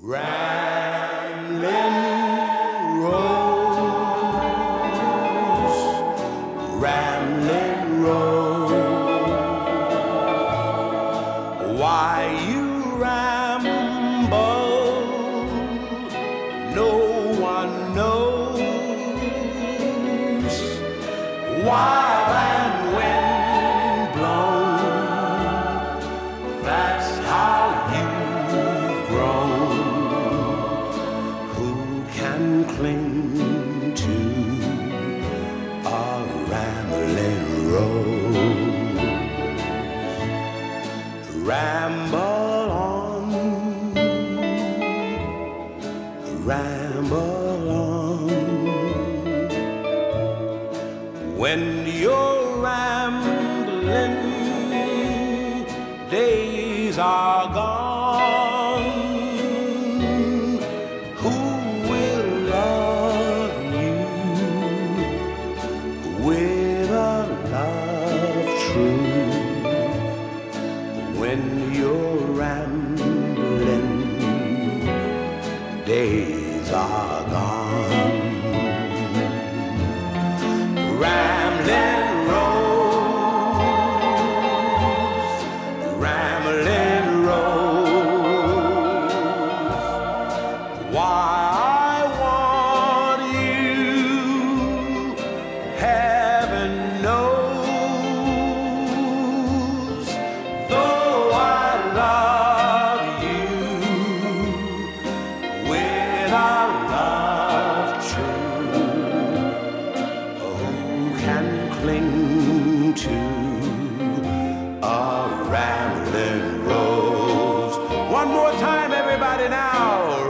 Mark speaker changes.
Speaker 1: Rambling Rose, Rambling Rose, why you ramble, no one knows. While and wind blown, that's how you've grown. Who can cling to a rambling rose? Ramble on, ramble on. When you're rambling, days are gone. Who will love you with a love true? When you're rambling, days are gone. Rambling Rose, Rambling Rose, why I want you, heaven knows. Though I love you with a love true, can cling to a rambling rose. One more time, everybody now.